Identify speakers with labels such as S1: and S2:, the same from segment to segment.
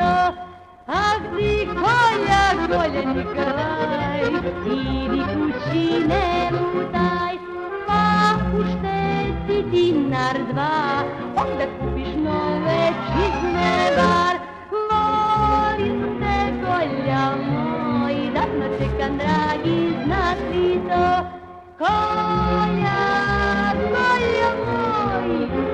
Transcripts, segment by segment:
S1: Ах ты, Коля, Николай, иди кучи не лутай, папуште ти dinar dva, onda kupiš nove čizme bar. Volim te, Kolja moj, davno čekam, dragi, znaš li to? Kolja, Kolja moj,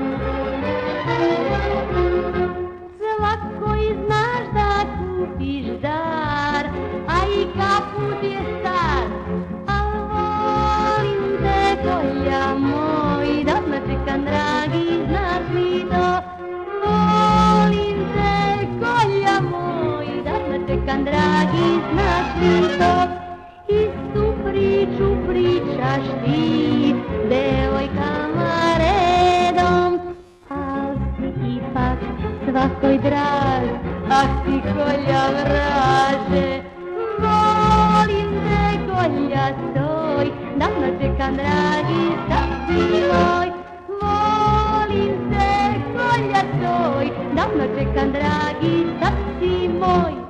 S1: svako i znaš da kupiš dar, a i kaput je star. Al volim te, Kolja moj, davno čekam, dragi, znaš li to? Volim te, Kolja moj, davno čekam, dragi, znaš li to? Istu priču pričaš ti, devojkama redom, al si ipak svakoj drag, ah ti, Kolja, vraže. Volim te, Kolja, stoj, davno čekam, dragi, sad si moj. Volim te, Kolja, stoj, davno čekam, dragi, sad si moj.